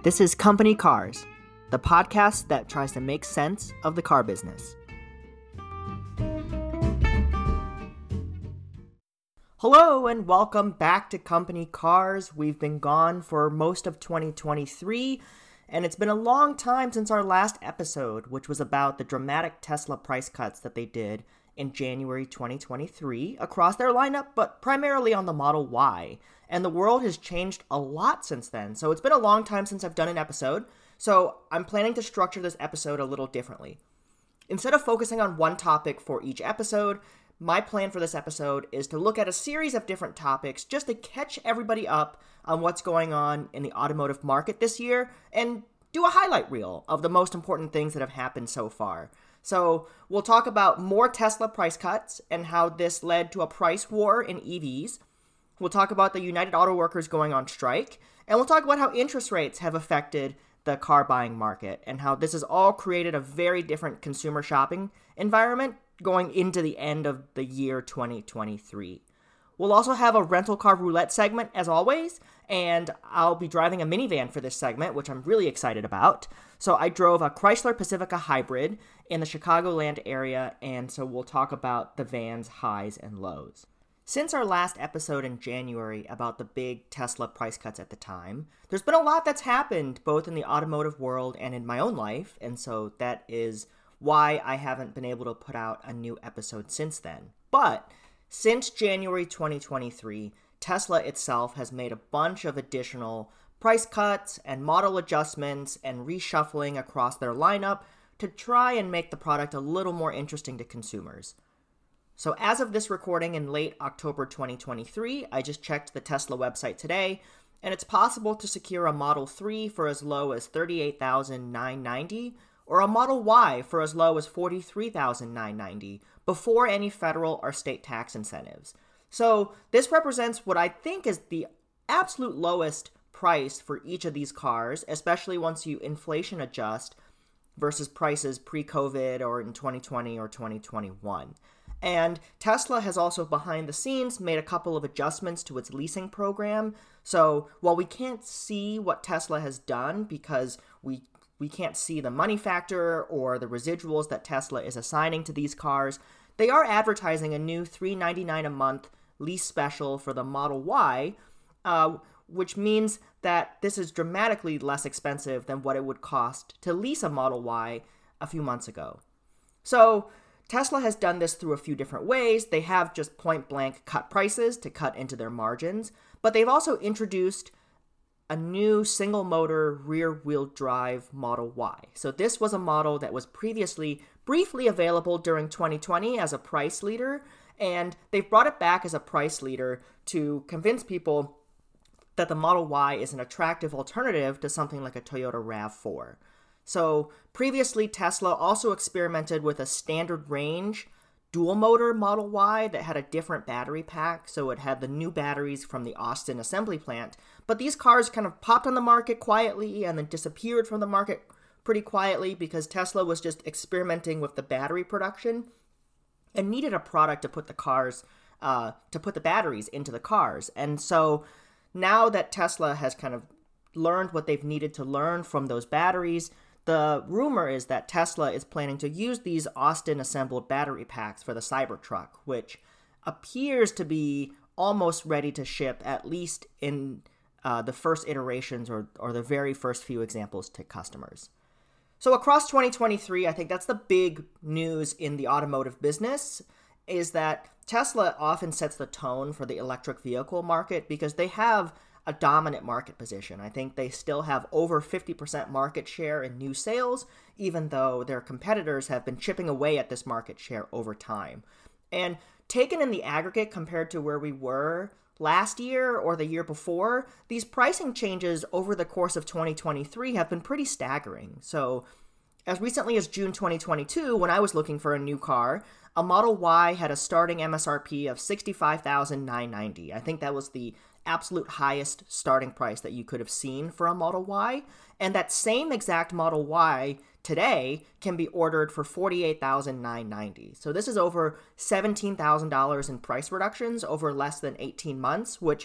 This is Company Cars, the podcast that tries to make sense of the car business. Hello and welcome back to Company Cars. We've been gone for most of 2023, and it's been a long time since our last episode, which was about the dramatic Tesla price cuts that they did in January 2023 across their lineup, but primarily on the Model Y. And the world has changed a lot since then, so it's been a long time since I've done an episode, so I'm planning to structure this episode a little differently. Instead of focusing on one topic for each episode, my plan for this episode is to look at a series of different topics just to catch everybody up on what's going on in the automotive market this year and do a highlight reel of the most important things that have happened so far. So we'll talk about more Tesla price cuts and how this led to a price war in EVs. We'll talk about the United Auto Workers going on strike, and we'll talk about how interest rates have affected the car buying market and how this has all created a very different consumer shopping environment going into the end of the year 2023. We'll also have a rental car roulette segment as always, and I'll be driving a minivan for this segment, which I'm really excited about. So I drove a Chrysler Pacifica Hybrid in the Chicagoland area, and so we'll talk about the van's highs and lows. Since our last episode in January about the big Tesla price cuts at the time, there's been a lot that's happened both in the automotive world and in my own life, and so that is why I haven't been able to put out a new episode since then. But since January 2023, Tesla itself has made a bunch of additional price cuts and model adjustments and reshuffling across their lineup to try and make the product a little more interesting to consumers. So as of this recording in late October 2023, I just checked the Tesla website today, and it's possible to secure a Model 3 for as low as $38,990 or a Model Y for as low as $43,990 before any federal or state tax incentives. So this represents what I think is the absolute lowest price for each of these cars, especially once you inflation adjust versus prices pre-COVID or in 2020 or 2021. And Tesla has also behind the scenes made a couple of adjustments to its leasing program. So while we can't see what Tesla has done because we can't see the money factor or the residuals that Tesla is assigning to these cars, they are advertising a new $399 a month lease special for the Model Y, which means that this is dramatically less expensive than what it would cost to lease a Model Y a few months ago. So Tesla has done this through a few different ways. They have just point-blank cut prices to cut into their margins, but they've also introduced a new single-motor rear-wheel drive Model Y. So this was a model that was previously briefly available during 2020 as a price leader, and they've brought it back as a price leader to convince people that the Model Y is an attractive alternative to something like a Toyota RAV4. So previously, Tesla also experimented with a standard range dual-motor Model Y that had a different battery pack, so it had the new batteries from the Austin assembly plant. But these cars kind of popped on the market quietly and then disappeared from the market pretty quietly because Tesla was just experimenting with the battery production and needed a product to put the batteries into the cars. And so now that Tesla has kind of learned what they've needed to learn from those batteries, the rumor is that Tesla is planning to use these Austin-assembled battery packs for the Cybertruck, which appears to be almost ready to ship, at least in the first iterations or the very first few examples to customers. So across 2023, I think that's the big news in the automotive business, is that Tesla often sets the tone for the electric vehicle market because they have a dominant market position. I think they still have over 50% market share in new sales, even though their competitors have been chipping away at this market share over time. And taken in the aggregate compared to where we were last year or the year before, these pricing changes over the course of 2023 have been pretty staggering. So as recently as June 2022, when I was looking for a new car, a Model Y had a starting MSRP of $65,990. I think that was the absolute highest starting price that you could have seen for a Model Y. And that same exact Model Y today can be ordered for $48,990. So this is over $17,000 in price reductions over less than 18 months, which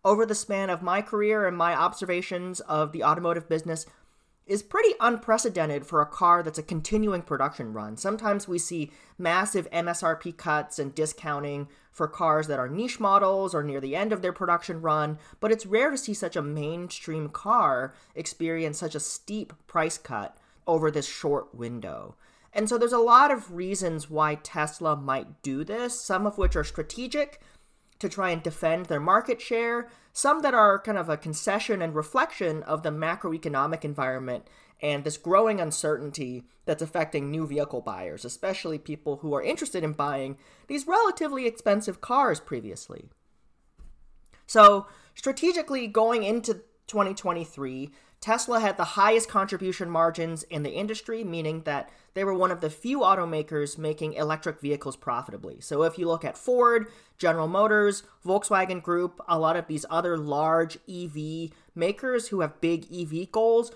over the span of my career and my observations of the automotive business, is pretty unprecedented for a car that's a continuing production run. Sometimes we see massive MSRP cuts and discounting for cars that are niche models or near the end of their production run, but it's rare to see such a mainstream car experience such a steep price cut over this short window. And so there's a lot of reasons why Tesla might do this, some of which are strategic to try and defend their market share, some that are kind of a concession and reflection of the macroeconomic environment and this growing uncertainty that's affecting new vehicle buyers, especially people who are interested in buying these relatively expensive cars previously. So strategically going into 2023, Tesla had the highest contribution margins in the industry, meaning that they were one of the few automakers making electric vehicles profitably. So if you look at Ford, General Motors, Volkswagen Group, a lot of these other large EV makers who have big EV goals,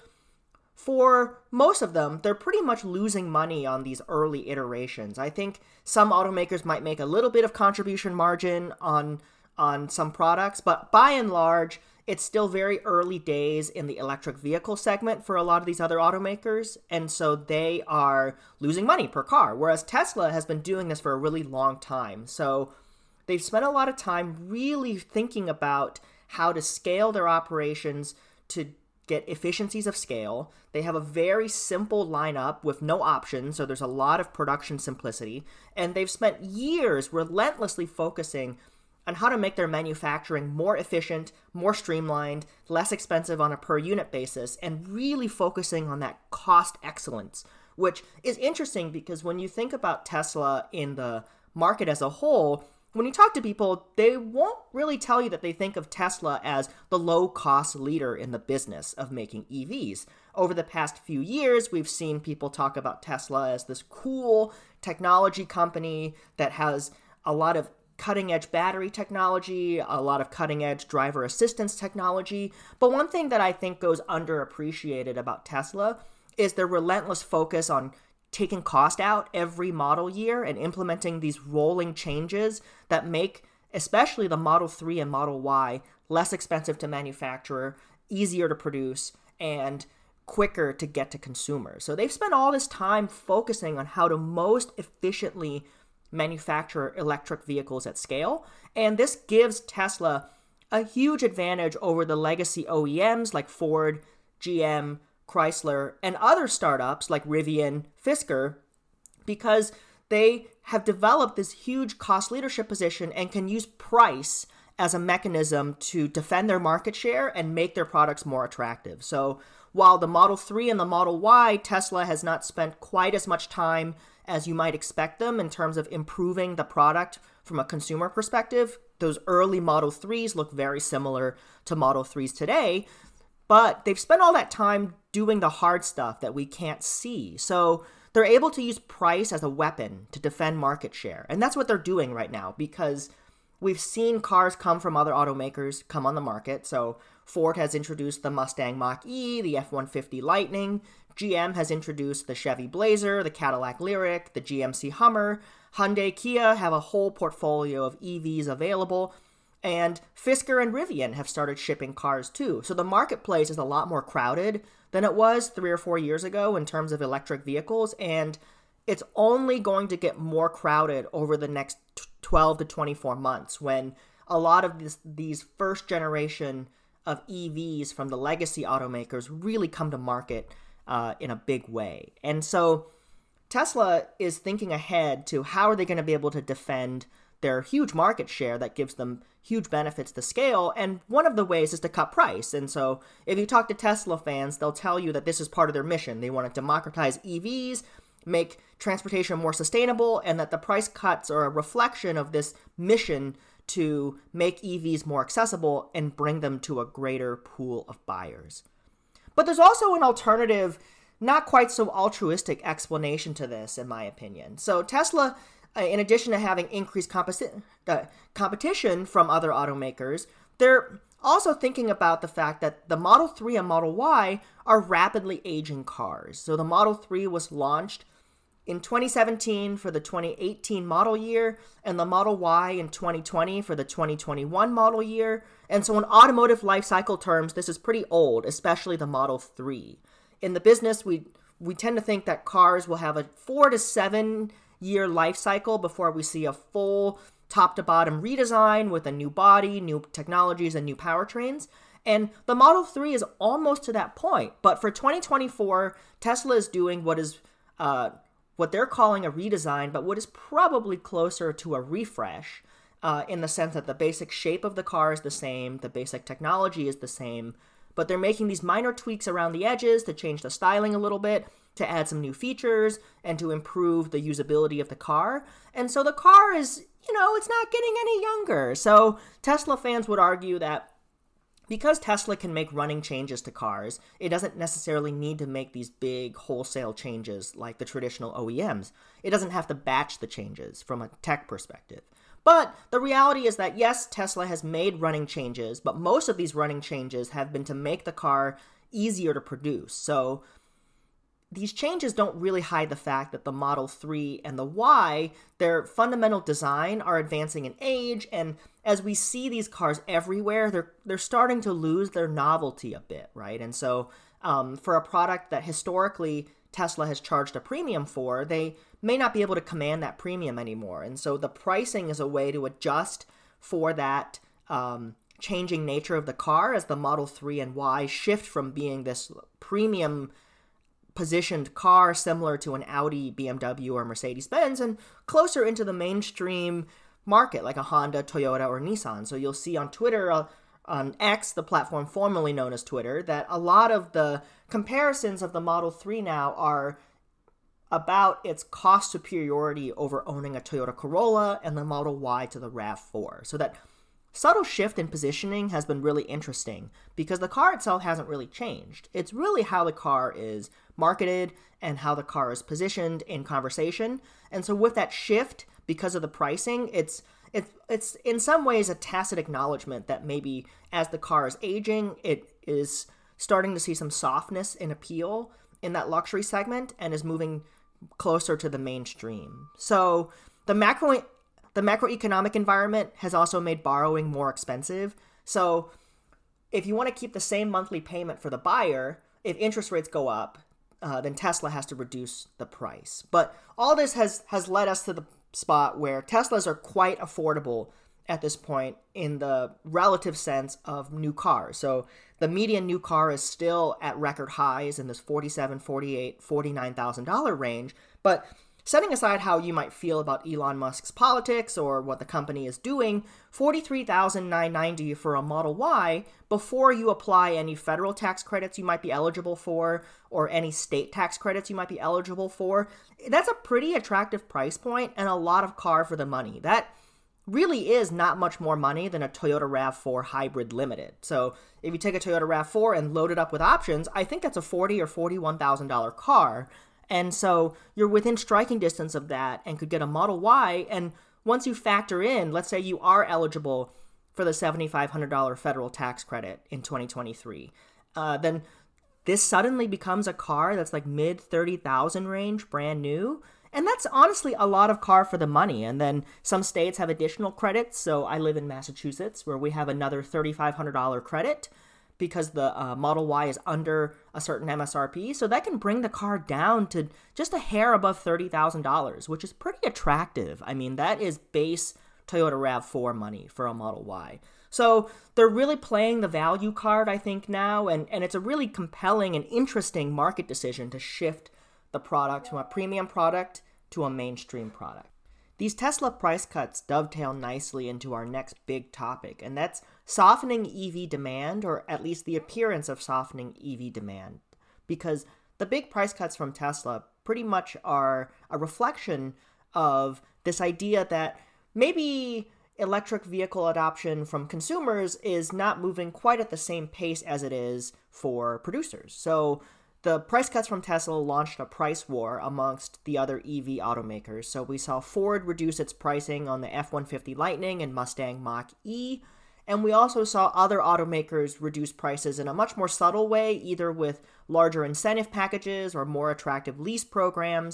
for most of them, they're pretty much losing money on these early iterations. I think some automakers might make a little bit of contribution margin on some products, but by and large, it's still very early days in the electric vehicle segment for a lot of these other automakers, and so they are losing money per car, whereas Tesla has been doing this for a really long time. So they've spent a lot of time really thinking about how to scale their operations to get efficiencies of scale. They have a very simple lineup with no options, so there's a lot of production simplicity, and they've spent years relentlessly focusing on how to make their manufacturing more efficient, more streamlined, less expensive on a per unit basis, and really focusing on that cost excellence, which is interesting because when you think about Tesla in the market as a whole, when you talk to people, they won't really tell you that they think of Tesla as the low-cost leader in the business of making EVs. Over the past few years, we've seen people talk about Tesla as this cool technology company that has a lot of cutting-edge battery technology, a lot of cutting-edge driver assistance technology. But one thing that I think goes underappreciated about Tesla is their relentless focus on taking cost out every model year and implementing these rolling changes that make especially the Model 3 and Model Y less expensive to manufacture, easier to produce, and quicker to get to consumers. So they've spent all this time focusing on how to most efficiently manufacture electric vehicles at scale, and this gives Tesla a huge advantage over the legacy OEMs like Ford, GM, Chrysler, and other startups like Rivian, Fisker, because they have developed this huge cost leadership position and can use price as a mechanism to defend their market share and make their products more attractive. So while the Model 3 and the Model Y, Tesla has not spent quite as much time as you might expect them in terms of improving the product from a consumer perspective. Those early Model 3s look very similar to Model 3s today, but they've spent all that time doing the hard stuff that we can't see. So they're able to use price as a weapon to defend market share. And that's what they're doing right now because we've seen cars come from other automakers come on the market. So Ford has introduced the Mustang Mach-E, the F-150 Lightning. GM has introduced the Chevy Blazer, the Cadillac Lyriq, the GMC Hummer. Hyundai, Kia have a whole portfolio of EVs available. And Fisker and Rivian have started shipping cars too. So the marketplace is a lot more crowded than it was 3 or 4 years ago in terms of electric vehicles. And it's only going to get more crowded over the next 12 to 24 months when a lot of these first generation of EVs from the legacy automakers really come to market in a big way. And so Tesla is thinking ahead to how are they going to be able to defend their huge market share that gives them huge benefits to scale, and one of the ways is to cut price. And so if you talk to Tesla fans, they'll tell you that this is part of their mission. They want to democratize EVs, make transportation more sustainable, and that the price cuts are a reflection of this mission to make EVs more accessible and bring them to a greater pool of buyers. But there's also an alternative, not quite so altruistic explanation to this, in my opinion. So Tesla, in addition to having increased competition from other automakers, they're also thinking about the fact that the Model 3 and Model Y are rapidly aging cars. So the Model 3 was launched in 2017 for the 2018 model year, and the Model Y in 2020 for the 2021 model year. And so in automotive life cycle terms, this is pretty old, especially the Model 3. In the business, we tend to think that cars will have a 4 to 7 year life cycle before we see a full top-to-bottom redesign with a new body, new technologies, and new powertrains. And the Model 3 is almost to that point. But for 2024, Tesla is doing what they're calling a redesign, but what is probably closer to a refresh in the sense that the basic shape of the car is the same, the basic technology is the same, but they're making these minor tweaks around the edges to change the styling a little bit, to add some new features, and to improve the usability of the car. And so the car is, it's not getting any younger. So Tesla fans would argue that because Tesla can make running changes to cars, it doesn't necessarily need to make these big wholesale changes like the traditional OEMs. It doesn't have to batch the changes from a tech perspective. But the reality is that, yes, Tesla has made running changes, but most of these running changes have been to make the car easier to produce. So these changes don't really hide the fact that the Model 3 and the Y, their fundamental design are advancing in age, and as we see these cars everywhere, they're starting to lose their novelty a bit, right? And so for a product that historically Tesla has charged a premium for, they may not be able to command that premium anymore. And so the pricing is a way to adjust for that changing nature of the car as the Model 3 and Y shift from being this premium positioned car similar to an Audi, BMW, or Mercedes-Benz and closer into the mainstream market like a Honda, Toyota, or Nissan. So you'll see on Twitter, on X, the platform formerly known as Twitter, that a lot of the comparisons of the Model 3 now are about its cost superiority over owning a Toyota Corolla and the Model Y to the RAV4. So that subtle shift in positioning has been really interesting because the car itself hasn't really changed. It's really how the car is marketed and how the car is positioned in conversation. And so with that shift, because of the pricing, it's in some ways a tacit acknowledgement that maybe as the car is aging, it is starting to see some softness in appeal in that luxury segment and is moving closer to the mainstream. So the macroeconomic environment has also made borrowing more expensive. So if you want to keep the same monthly payment for the buyer, if interest rates go up, then Tesla has to reduce the price. But all this has led us to the spot where Teslas are quite affordable at this point in the relative sense of new cars. So the median new car is still at record highs in this $47,000, $48,000, $49,000 range. But setting aside how you might feel about Elon Musk's politics or what the company is doing, $43,990 for a Model Y before you apply any federal tax credits you might be eligible for or any state tax credits you might be eligible for, that's a pretty attractive price point and a lot of car for the money. That really is not much more money than a Toyota RAV4 Hybrid Limited. So if you take a Toyota RAV4 and load it up with options, I think that's a $40,000 or $41,000 car. And so you're within striking distance of that and could get a Model Y. And once you factor in, let's say you are eligible for the $7,500 federal tax credit in 2023, then this suddenly becomes a car that's like mid $30,000 range, brand new. And that's honestly a lot of car for the money. And then some states have additional credits. So I live in Massachusetts where we have another $3,500 credit because the Model Y is under a certain MSRP. So that can bring the car down to just a hair above $30,000, which is pretty attractive. I mean, that is base Toyota RAV4 money for a Model Y. So they're really playing the value card, I think, now. And it's a really compelling and interesting market decision to shift the product from a premium product to a mainstream product. These Tesla price cuts dovetail nicely into our next big topic, and that's softening EV demand, or at least the appearance of softening EV demand. Because the big price cuts from Tesla pretty much are a reflection of this idea that maybe electric vehicle adoption from consumers is not moving quite at the same pace as it is for producers. So the price cuts from Tesla launched a price war amongst the other EV automakers. So we saw Ford reduce its pricing on the F-150 Lightning and Mustang Mach-E. And we also saw other automakers reduce prices in a much more subtle way, either with larger incentive packages or more attractive lease programs.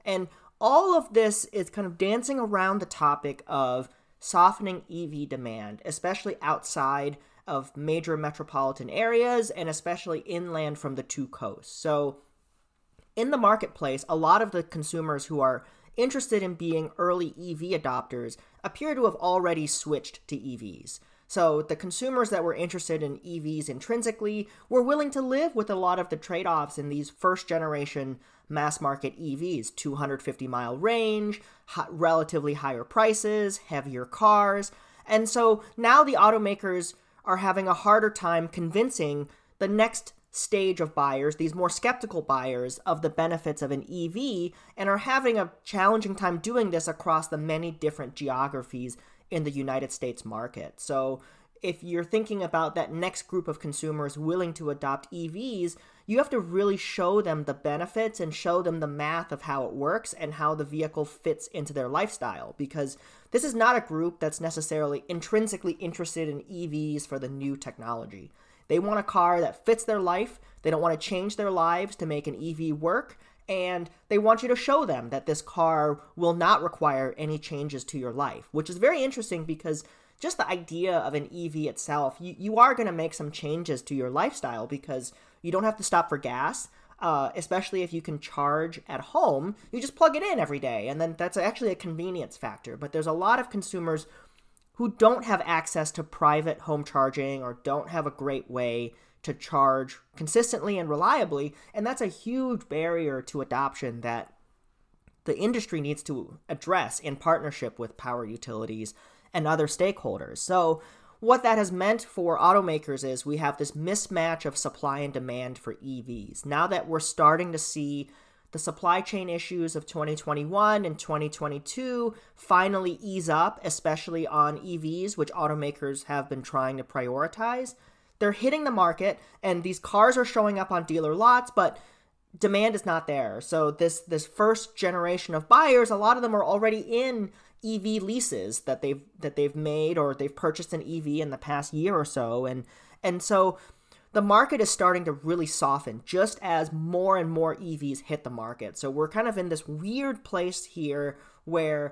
And all of this is kind of dancing around the topic of softening EV demand, especially outside of major metropolitan areas and especially inland from the two coasts. So in the marketplace, a lot of the consumers who are interested in being early EV adopters appear to have already switched to EVs. So the consumers that were interested in EVs intrinsically were willing to live with a lot of the trade-offs in these first-generation mass-market EVs, 250-mile range, relatively higher prices, heavier cars. And so now the automakers are having a harder time convincing the next stage of buyers, these more skeptical buyers, of the benefits of an EV, and are having a challenging time doing this across the many different geographies in the United States market. So if you're thinking about that next group of consumers willing to adopt EVs, you have to really show them the benefits and show them the math of how it works and how the vehicle fits into their lifestyle, because this is not a group that's necessarily intrinsically interested in EVs for the new technology. They want a car that fits their life. They don't want to change their lives to make an EV work. And they want you to show them that this car will not require any changes to your life, which is very interesting because just the idea of an EV itself, you are going to make some changes to your lifestyle because you don't have to stop for gas, especially if you can charge at home. You just plug it in every day, and then that's actually a convenience factor. But there's a lot of consumers who don't have access to private home charging or don't have a great way to charge consistently and reliably, and that's a huge barrier to adoption that the industry needs to address in partnership with power utilities and other stakeholders. So what that has meant for automakers is we have this mismatch of supply and demand for EVs. Now that we're starting to see the supply chain issues of 2021 and 2022 finally ease up, especially on EVs, which automakers have been trying to prioritize, they're hitting the market, and these cars are showing up on dealer lots, but demand is not there. So this first generation of buyers, a lot of them are already in EV leases that they've made, or they've purchased an EV in the past year or so, and so the market is starting to really soften just as more and more EVs hit the market. So we're kind of in this weird place here where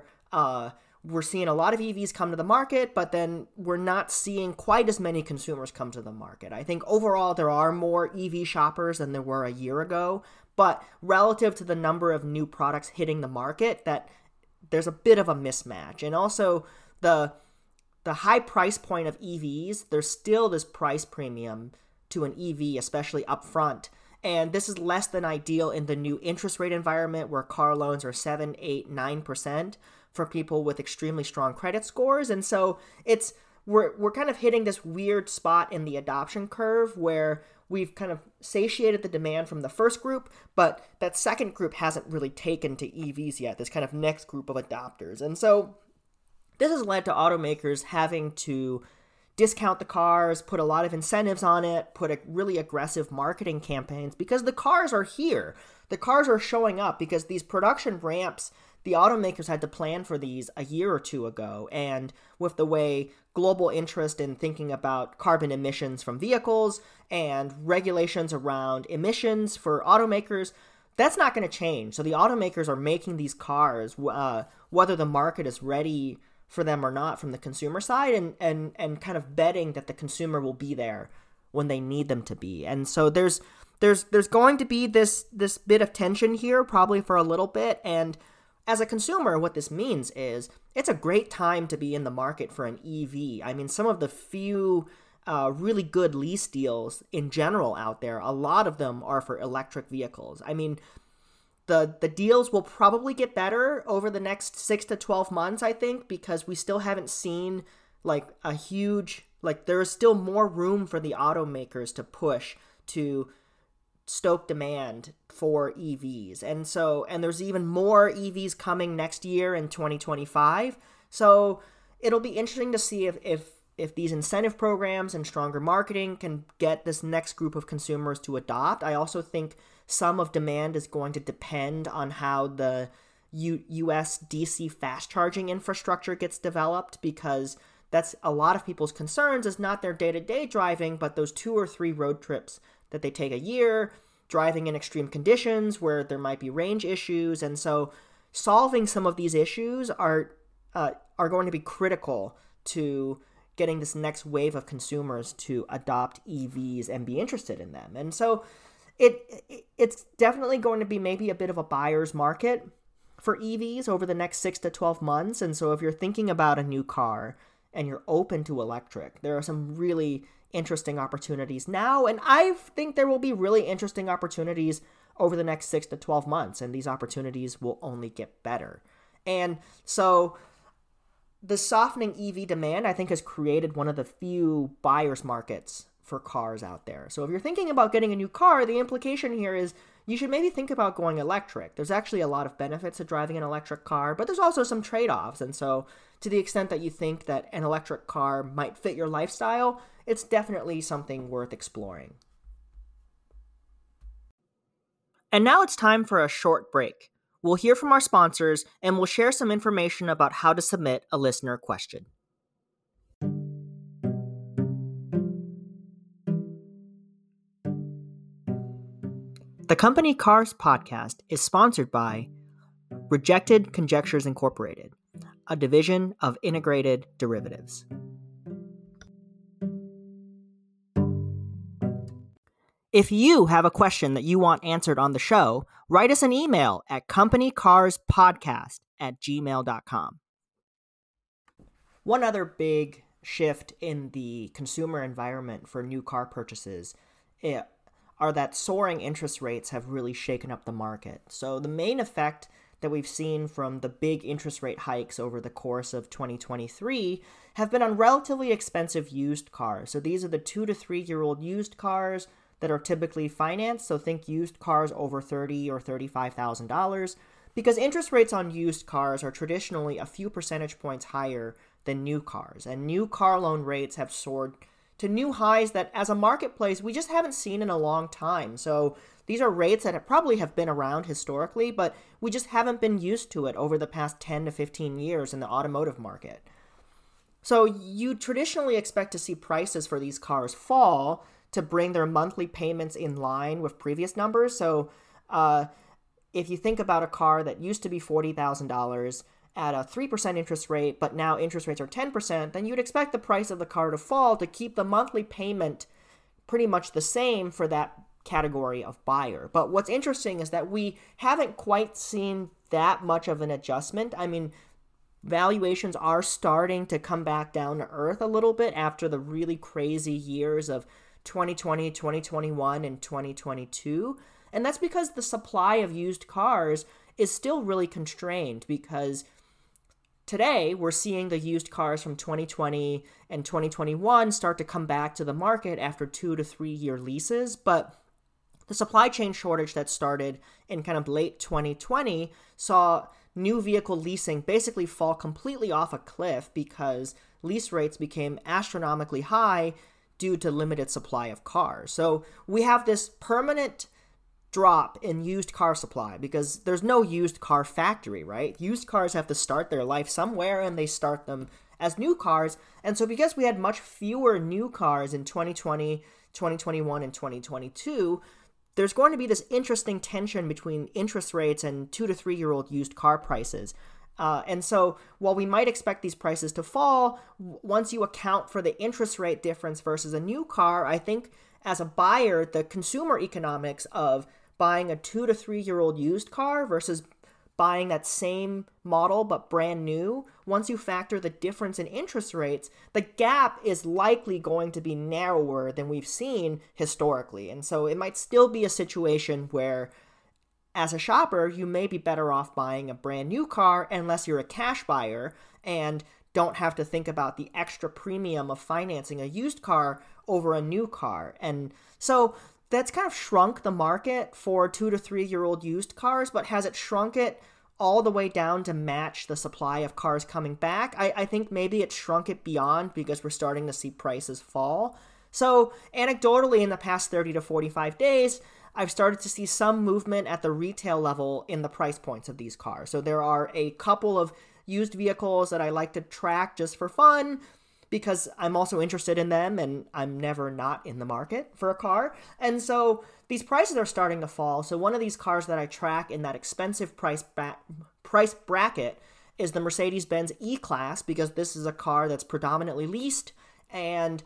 we're seeing a lot of EVs come to the market, but then we're not seeing quite as many consumers come to the market. I think overall there are more EV shoppers than there were a year ago, but relative to the number of new products hitting the market, that there's a bit of a mismatch. And also the high price point of EVs, there's still this price premium to an EV, especially up front. And this is less than ideal in the new interest rate environment where car loans are 7, 8, 9% for people with extremely strong credit scores. And so we're kind of hitting this weird spot in the adoption curve where we've kind of satiated the demand from the first group, but that second group hasn't really taken to EVs yet, this kind of next group of adopters. And so this has led to automakers having to discount the cars, put a lot of incentives on it, put a really aggressive marketing campaigns because the cars are here. The cars are showing up because these production ramps, the automakers had to plan for these a year or two ago. And with the way global interest in thinking about carbon emissions from vehicles and regulations around emissions for automakers, that's not going to change. So the automakers are making these cars, whether the market is ready for them or not from the consumer side, and kind of betting that the consumer will be there when they need them to be. And so there's going to be this bit of tension here probably for a little bit. And as a consumer, what this means is it's a great time to be in the market for an EV. I mean, some of the few really good lease deals in general out there, a lot of them are for electric vehicles. I mean, the deals will probably get better over the next 6 to 12 months, I think, because we still haven't seen like a huge, like there is still more room for the automakers to push to stoke demand for EVs. And there's even more EVs coming next year in 2025. So it'll be interesting to see if these incentive programs and stronger marketing can get this next group of consumers to adopt. I also think some of demand is going to depend on how the US DC fast charging infrastructure gets developed, because that's a lot of people's concerns is not their day-to-day driving, but those 2 or 3 road trips that they take a year, driving in extreme conditions where there might be range issues. And so solving some of these issues are going to be critical to getting this next wave of consumers to adopt EVs and be interested in them. And so it's definitely going to be maybe a bit of a buyer's market for EVs over the next 6 to 12 months. And so if you're thinking about a new car and you're open to electric, there are some really interesting opportunities now. And I think there will be really interesting opportunities over the next 6 to 12 months. And these opportunities will only get better. And so the softening EV demand, I think, has created one of the few buyer's markets for cars out there. So if you're thinking about getting a new car, the implication here is you should maybe think about going electric. There's actually a lot of benefits to driving an electric car, but there's also some trade-offs. And so to the extent that you think that an electric car might fit your lifestyle, it's definitely something worth exploring. And now it's time for a short break. We'll hear from our sponsors, and we'll share some information about how to submit a listener question. The Company Cars podcast is sponsored by Rejected Conjectures Incorporated, a division of Integrated Derivatives. If you have a question that you want answered on the show, write us an email at companycarspodcast@gmail.com. One other big shift in the consumer environment for new car purchases are that soaring interest rates have really shaken up the market. So the main effect that we've seen from the big interest rate hikes over the course of 2023 have been on relatively expensive used cars. So these are the 2 to 3 year old used cars that are typically financed. So think used cars over $30,000 or $35,000, because interest rates on used cars are traditionally a few percentage points higher than new cars. And new car loan rates have soared to new highs that as a marketplace we just haven't seen in a long time. So these are rates that probably have been around historically, but we just haven't been used to it over the past 10 to 15 years in the automotive market. So you traditionally expect to see prices for these cars fall to bring their monthly payments in line with previous numbers. So if you think about a car that used to be $40,000 at a 3% interest rate, but now interest rates are 10%, then you'd expect the price of the car to fall to keep the monthly payment pretty much the same for that category of buyer. But what's interesting is that we haven't quite seen that much of an adjustment. I mean, valuations are starting to come back down to earth a little bit after the really crazy years of 2020, 2021, and 2022. And that's because the supply of used cars is still really constrained, because today we're seeing the used cars from 2020 and 2021 start to come back to the market after 2 to 3 year leases. But the supply chain shortage that started in kind of late 2020 saw new vehicle leasing basically fall completely off a cliff because lease rates became astronomically high due to limited supply of cars. So we have this permanent drop in used car supply because there's no used car factory, right? Used cars have to start their life somewhere, and they start them as new cars. And so because we had much fewer new cars in 2020, 2021, and 2022, there's going to be this interesting tension between interest rates and 2 to 3 year old used car prices. And so while we might expect these prices to fall, once you account for the interest rate difference versus a new car, I think as a buyer, the consumer economics of buying a 2 to 3 year old used car versus buying that same model but brand new, once you factor the difference in interest rates, the gap is likely going to be narrower than we've seen historically. And so it might still be a situation where as a shopper, you may be better off buying a brand new car unless you're a cash buyer and don't have to think about the extra premium of financing a used car over a new car. And so that's kind of shrunk the market for 2 to 3 year old used cars, but has it shrunk it all the way down to match the supply of cars coming back? I think maybe it shrunk it beyond because we're starting to see prices fall. So anecdotally, in the past 30 to 45 days, I've started to see some movement at the retail level in the price points of these cars. So there are a couple of used vehicles that I like to track just for fun because I'm also interested in them and I'm never not in the market for a car. And so these prices are starting to fall. So one of these cars that I track in that expensive price price bracket is the Mercedes-Benz E-Class, because this is a car that's predominantly leased, and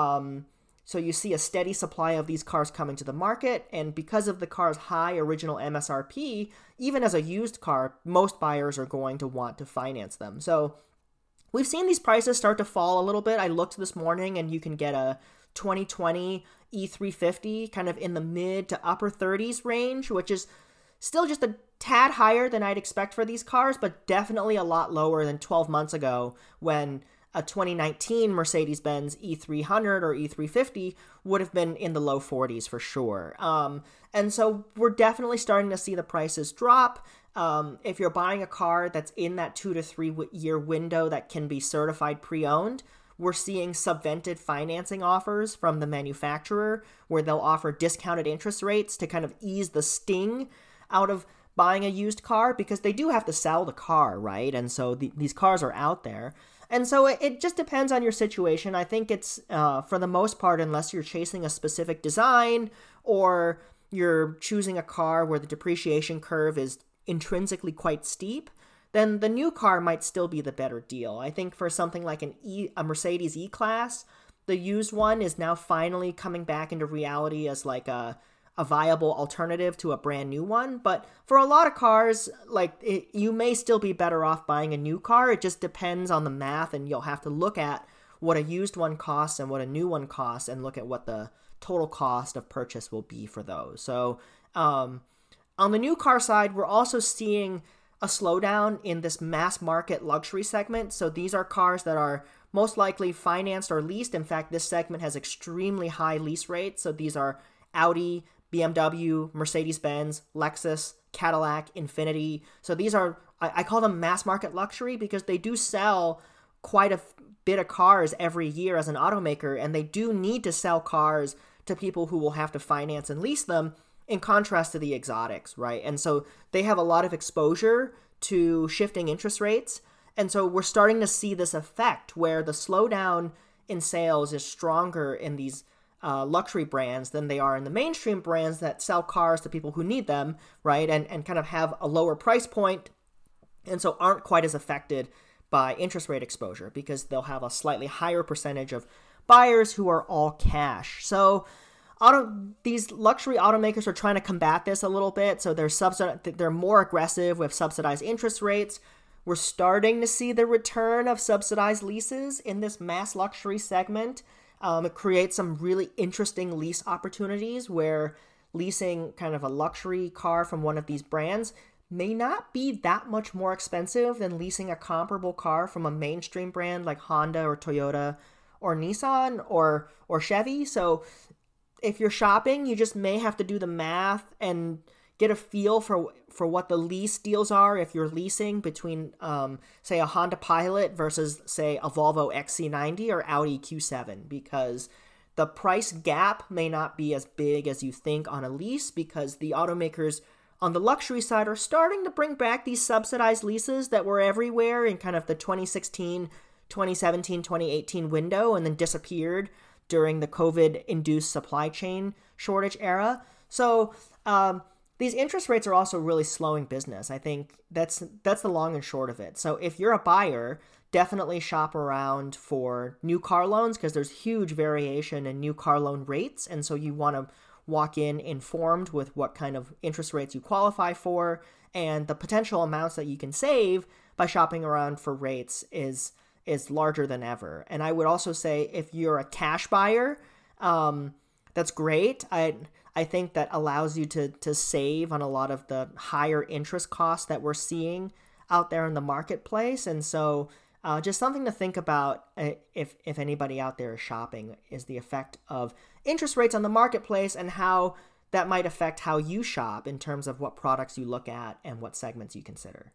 so you see a steady supply of these cars coming to the market, and because of the car's high original MSRP, even as a used car, most buyers are going to want to finance them. So we've seen these prices start to fall a little bit. I looked this morning, and you can get a 2020 E350 kind of in the mid to upper 30s range, which is still just a tad higher than I'd expect for these cars, but definitely a lot lower than 12 months ago when a 2019 Mercedes-Benz E300 or E350 would have been in the low 40s for sure. And so we're definitely starting to see the prices drop. If you're buying a car that's in that 2 to 3 year window that can be certified pre-owned, we're seeing subvented financing offers from the manufacturer where they'll offer discounted interest rates to kind of ease the sting out of buying a used car, because they do have to sell the car, right? And so these cars are out there. And so it just depends on your situation. I think it's, for the most part, unless you're chasing a specific design or you're choosing a car where the depreciation curve is intrinsically quite steep, then the new car might still be the better deal. I think for something like a Mercedes E-Class, the used one is now finally coming back into reality as like a viable alternative to a brand new one. But for a lot of cars, you may still be better off buying a new car. It just depends on the math, and you'll have to look at what a used one costs and what a new one costs and look at what the total cost of purchase will be for those. So on the new car side, we're also seeing a slowdown in this mass market luxury segment. So these are cars that are most likely financed or leased. In fact, this segment has extremely high lease rates. So these are Audi, BMW, Mercedes-Benz, Lexus, Cadillac, Infiniti. So these are, I call them mass market luxury because they do sell quite a bit of cars every year as an automaker, and they do need to sell cars to people who will have to finance and lease them, in contrast to the exotics, right? And so they have a lot of exposure to shifting interest rates. And so we're starting to see this effect where the slowdown in sales is stronger in these luxury brands than they are in the mainstream brands that sell cars to people who need them, right? And kind of have a lower price point, and so aren't quite as affected by interest rate exposure because they'll have a slightly higher percentage of buyers who are all cash. So these luxury automakers are trying to combat this a little bit. So they're more aggressive with subsidized interest rates. We're starting to see the return of subsidized leases in this mass luxury segment. It creates some really interesting lease opportunities where leasing kind of a luxury car from one of these brands may not be that much more expensive than leasing a comparable car from a mainstream brand like Honda or Toyota or Nissan or Chevy. So if you're shopping, you just may have to do the math and get a feel for what the lease deals are if you're leasing between, say, a Honda Pilot versus, say, a Volvo XC90 or Audi Q7, because the price gap may not be as big as you think on a lease, because the automakers on the luxury side are starting to bring back these subsidized leases that were everywhere in kind of the 2016, 2017, 2018 window and then disappeared during the COVID-induced supply chain shortage era. So these interest rates are also really slowing business. I think that's the long and short of it. So if you're a buyer, definitely shop around for new car loans because there's huge variation in new car loan rates. And so you want to walk in informed with what kind of interest rates you qualify for, and the potential amounts that you can save by shopping around for rates is larger than ever. And I would also say if you're a cash buyer, that's great. I think that allows you to save on a lot of the higher interest costs that we're seeing out there in the marketplace. And so just something to think about if anybody out there is shopping is the effect of interest rates on the marketplace and how that might affect how you shop in terms of what products you look at and what segments you consider.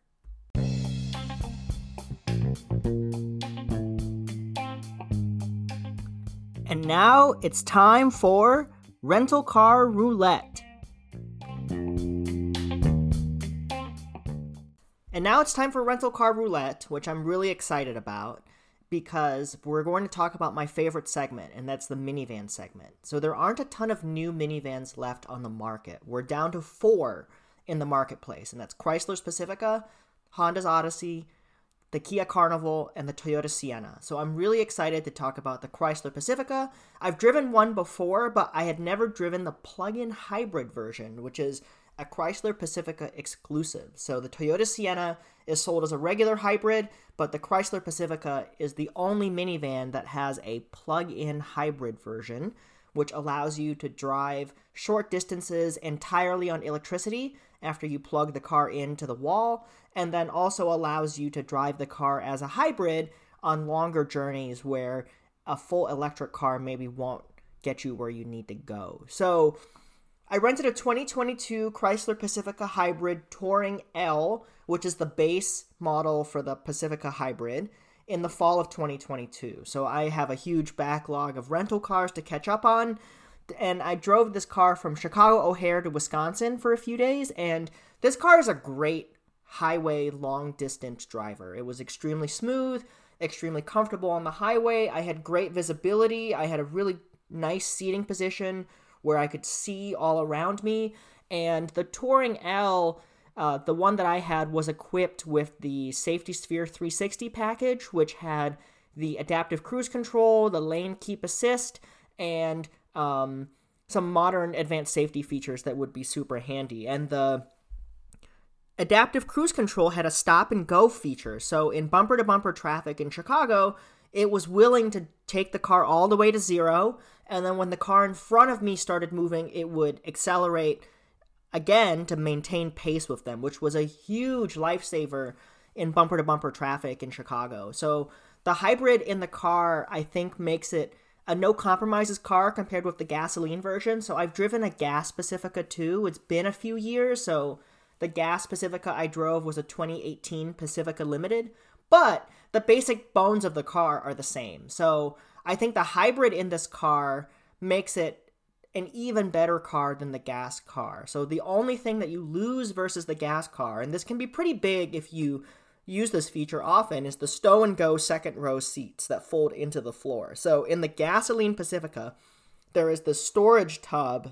And now it's time for Rental Car Roulette. And now it's time for Rental Car Roulette, which I'm really excited about because we're going to talk about my favorite segment, and that's the minivan segment. So there aren't a ton of new minivans left on the market. We're down to 4 in the marketplace, and that's Chrysler's Pacifica, Honda's Odyssey, the Kia Carnival, and the Toyota Sienna. So I'm really excited to talk about the Chrysler Pacifica. I've driven one before, but I had never driven the plug-in hybrid version, which is a Chrysler Pacifica exclusive. So the Toyota Sienna is sold as a regular hybrid, but the Chrysler Pacifica is the only minivan that has a plug-in hybrid version, which allows you to drive short distances entirely on electricity after you plug the car into the wall, and then also allows you to drive the car as a hybrid on longer journeys where a full electric car maybe won't get you where you need to go. So I rented a 2022 Chrysler Pacifica Hybrid Touring L, which is the base model for the Pacifica Hybrid, in the fall of 2022. So I have a huge backlog of rental cars to catch up on, and I drove this car from Chicago O'Hare to Wisconsin for a few days, and this car is a great highway long-distance driver. It was extremely smooth, extremely comfortable on the highway. I had great visibility. I had a really nice seating position where I could see all around me, and the Touring L, the one that I had, was equipped with the Safety Sphere 360 package, which had the adaptive cruise control, the lane keep assist, and some modern advanced safety features that would be super handy. And the adaptive cruise control had a stop and go feature. So in bumper to bumper traffic in Chicago, it was willing to take the car all the way to zero. And then when the car in front of me started moving, it would accelerate again to maintain pace with them, which was a huge lifesaver in bumper to bumper traffic in Chicago. So the hybrid in the car, I think, makes it a no compromises car compared with the gasoline version. So I've driven a gas Pacifica too. It's been a few years. So the gas Pacifica I drove was a 2018 Pacifica Limited, but the basic bones of the car are the same. So I think the hybrid in this car makes it an even better car than the gas car. So the only thing that you lose versus the gas car, and this can be pretty big if you use this feature often, is the stow and go second row seats that fold into the floor. So in the gasoline Pacifica, there is the storage tub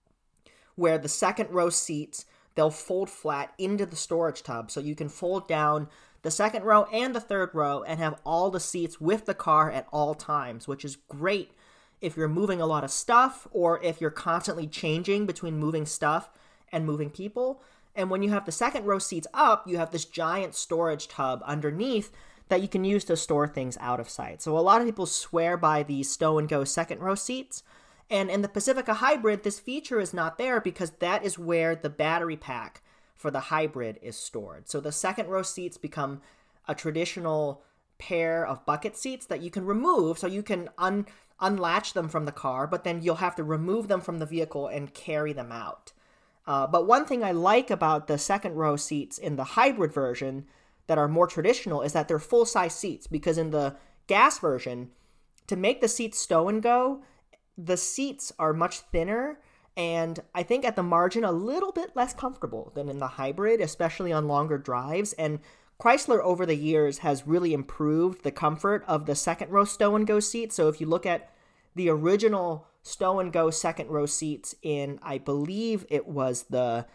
where the second row seats, they'll fold flat into the storage tub. So you can fold down the second row and the third row and have all the seats with the car at all times, which is great if you're moving a lot of stuff or if you're constantly changing between moving stuff and moving people. And when you have the second row seats up, you have this giant storage tub underneath that you can use to store things out of sight. So a lot of people swear by these stow and go second row seats. And in the Pacifica Hybrid, this feature is not there because that is where the battery pack for the hybrid is stored. So the second row seats become a traditional pair of bucket seats that you can remove. So you can unlatch them from the car, but then you'll have to remove them from the vehicle and carry them out. But one thing I like about the second row seats in the hybrid version that are more traditional is that they're full-size seats, because in the gas version, to make the seats stow and go, the seats are much thinner and I think at the margin a little bit less comfortable than in the hybrid, especially on longer drives. And Chrysler over the years has really improved the comfort of the second row stow and go seats. So if you look at the original stow and go second row seats in, I believe it was the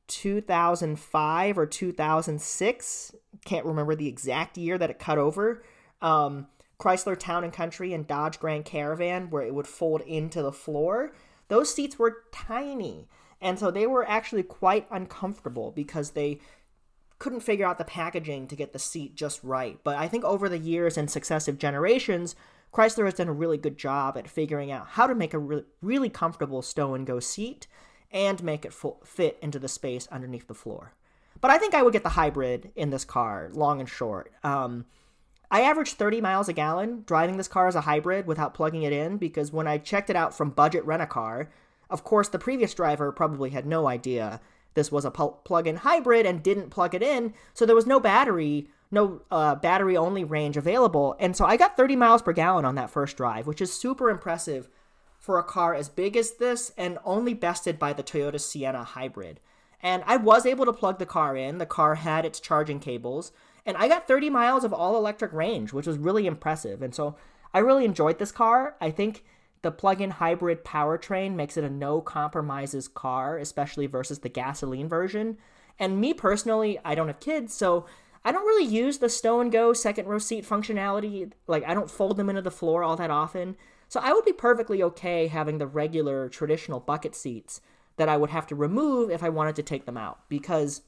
2005 or 2006, can't remember the exact year that it cut over, Chrysler Town and Country and Dodge Grand Caravan, where it would fold into the floor, those seats were tiny. And so they were actually quite uncomfortable because they couldn't figure out the packaging to get the seat just right. But I think over the years and successive generations, Chrysler has done a really good job at figuring out how to make a really comfortable stow and go seat and make it fit into the space underneath the floor. But I think I would get the hybrid in this car, long and short. I averaged 30 miles a gallon driving this car as a hybrid without plugging it in, because when I checked it out from Budget Rent-A-Car, of course the previous driver probably had no idea this was a plug-in hybrid and didn't plug it in, so there was no battery-only range available, and so I got 30 miles per gallon on that first drive, which is super impressive for a car as big as this and only bested by the Toyota Sienna hybrid. And I was able to plug the car in. The car had its charging cables, and I got 30 miles of all-electric range, which was really impressive. And so I really enjoyed this car. I think the plug-in hybrid powertrain makes it a no-compromises car, especially versus the gasoline version. And me personally, I don't have kids, so I don't really use the stow and go second row seat functionality. Like, I don't fold them into the floor all that often. So I would be perfectly okay having the regular traditional bucket seats that I would have to remove if I wanted to take them out, because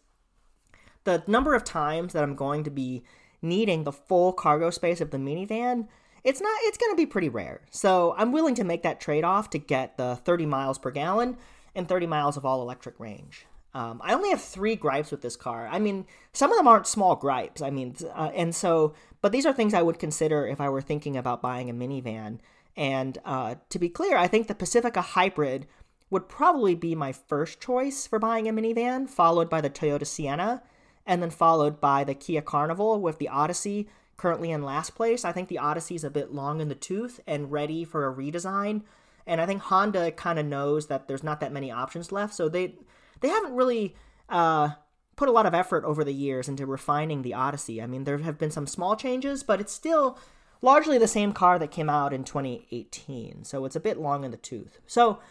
the number of times that I'm going to be needing the full cargo space of the minivan, it's going to be pretty rare. So I'm willing to make that trade-off to get the 30 miles per gallon and 30 miles of all-electric range. I only have 3 gripes with this car. I mean, some of them aren't small gripes. I mean, but these are things I would consider if I were thinking about buying a minivan. And to be clear, I think the Pacifica Hybrid would probably be my first choice for buying a minivan, followed by the Toyota Sienna, and then followed by the Kia Carnival, with the Odyssey currently in last place. I think the Odyssey is a bit long in the tooth and ready for a redesign. And I think Honda kind of knows that there's not that many options left, so they haven't really put a lot of effort over the years into refining the Odyssey. I mean, there have been some small changes, but it's still largely the same car that came out in 2018, so it's a bit long in the tooth. So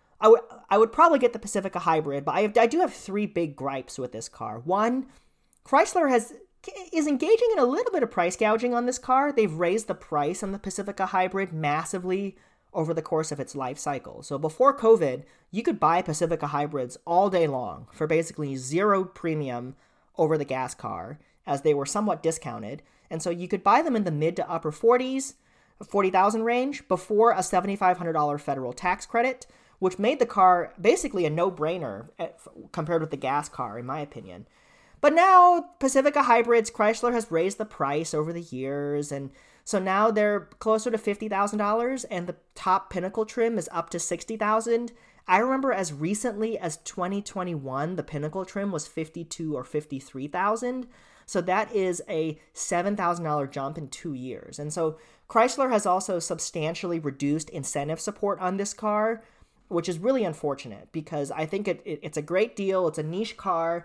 I would probably get the Pacifica Hybrid, but I do have 3 big gripes with this car. One, Chrysler is engaging in a little bit of price gouging on this car. They've raised the price on the Pacifica Hybrid massively over the course of its life cycle. So before COVID, you could buy Pacifica Hybrids all day long for basically 0 premium over the gas car, as they were somewhat discounted. And so you could buy them in the mid to upper 40,000 range before a $7,500 federal tax credit, which made the car basically a no-brainer compared with the gas car, in my opinion. But now, Pacifica Hybrids, Chrysler has raised the price over the years, and so now they're closer to $50,000, and the top Pinnacle trim is up to $60,000. I remember as recently as 2021, the Pinnacle trim was $52,000 or $53,000. So that is a $7,000 jump in 2 years. And so Chrysler has also substantially reduced incentive support on this car, which is really unfortunate, because I think it's a great deal. It's a niche car.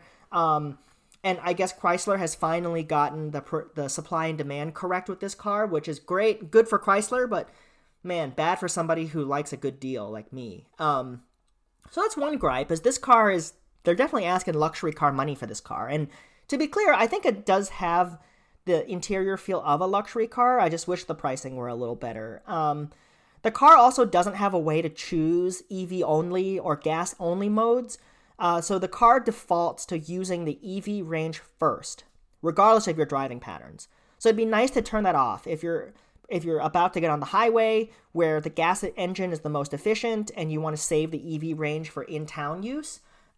And I guess Chrysler has finally gotten the supply and demand correct with this car, which is great. Good for Chrysler, but man, bad for somebody who likes a good deal like me. So that's one gripe, is this car they're definitely asking luxury car money for this car. And to be clear, I think it does have the interior feel of a luxury car. I just wish the pricing were a little better. The car also doesn't have a way to choose EV only or gas only modes. So the car defaults to using the EV range first, regardless of your driving patterns. So it'd be nice to turn that off if you're about to get on the highway where the gas engine is the most efficient and you want to save the EV range for in-town use.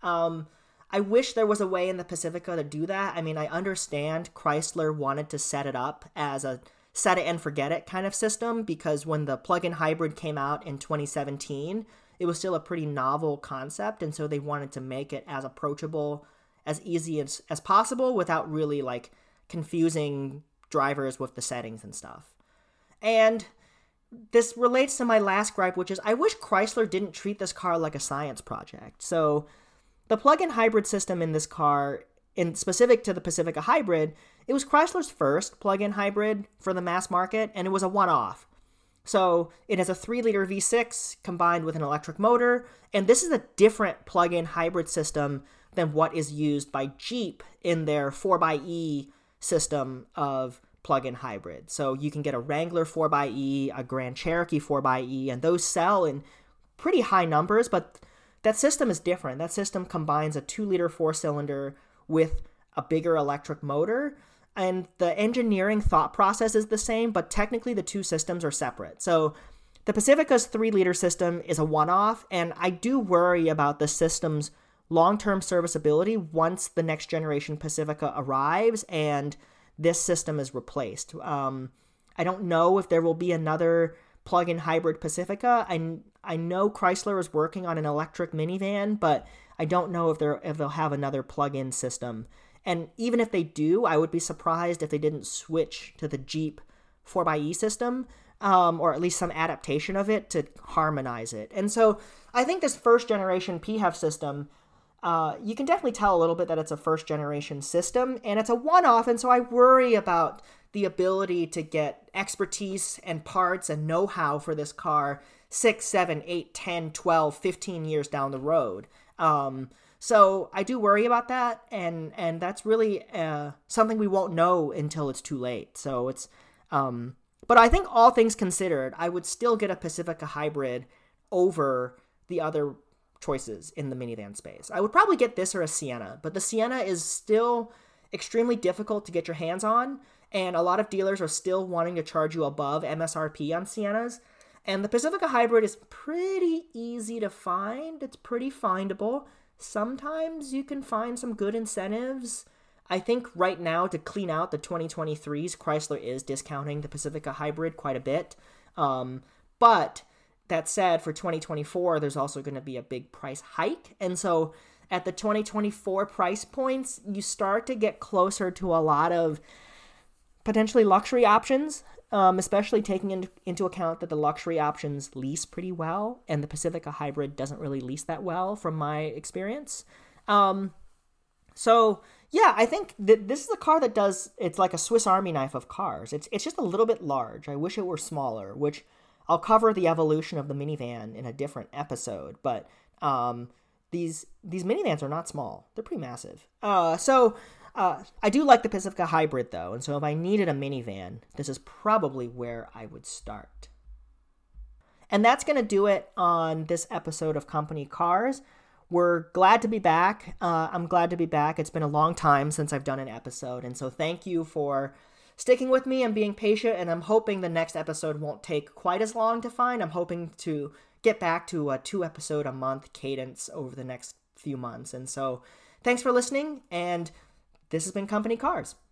I wish there was a way in the Pacifica to do that. I mean, I understand Chrysler wanted to set it up as a set it and forget it kind of system, because when the plug-in hybrid came out in 2017, it was still a pretty novel concept, and so they wanted to make it as approachable, as easy as possible without really like confusing drivers with the settings and stuff. And this relates to my last gripe, which is I wish Chrysler didn't treat this car like a science project. So the plug-in hybrid system in this car, in specific to the Pacifica Hybrid, it was Chrysler's first plug-in hybrid for the mass market, and it was a one-off. So it has a 3-liter V6 combined with an electric motor, and this is a different plug-in hybrid system than what is used by Jeep in their 4xe system of plug-in hybrid. So you can get a Wrangler 4xe, a Grand Cherokee 4xe, and those sell in pretty high numbers, but that system is different. That system combines a 2-liter 4-cylinder with a bigger electric motor, and the engineering thought process is the same, but technically the two systems are separate. So the Pacifica's 3-liter system is a one-off, and I do worry about the system's long-term serviceability once the next generation Pacifica arrives and this system is replaced. I don't know if there will be another plug-in hybrid Pacifica. I know Chrysler is working on an electric minivan, but I don't know if they'll have another plug-in system. And even if they do, I would be surprised if they didn't switch to the Jeep 4xe system, or at least some adaptation of it to harmonize it. And so I think this first-generation PHEV system, you can definitely tell a little bit that it's a first-generation system, and it's a one-off, and so I worry about the ability to get expertise and parts and know-how for this car 6, 7, 8, 10, 12, 15 years down the road. So I do worry about that, and that's really something we won't know until it's too late. So it's, but I think all things considered, I would still get a Pacifica Hybrid over the other choices in the minivan space. I would probably get this or a Sienna, but the Sienna is still extremely difficult to get your hands on, and a lot of dealers are still wanting to charge you above MSRP on Siennas. And the Pacifica Hybrid is pretty easy to find. It's pretty findable. Sometimes you can find some good incentives. I think right now, to clean out the 2023s, Chrysler is discounting the Pacifica Hybrid quite a bit. But that said, for 2024, there's also going to be a big price hike. And so at the 2024 price points, you start to get closer to a lot of potentially luxury options, especially taking into account that the luxury options lease pretty well, and the Pacifica Hybrid doesn't really lease that well from my experience. So yeah, I think that this is a car that it's like a Swiss Army knife of cars. It's just a little bit large. I wish it were smaller, which I'll cover the evolution of the minivan in a different episode, but these minivans are not small. They're pretty massive. I do like the Pacifica Hybrid, though, and so if I needed a minivan, this is probably where I would start. And that's going to do it on this episode of Company Cars. We're glad to be back. I'm glad to be back. It's been a long time since I've done an episode, and so thank you for sticking with me and being patient, and I'm hoping the next episode won't take quite as long to find. I'm hoping to get back to a 2-episode-a-month cadence over the next few months. And so thanks for listening, and this has been Company Cars.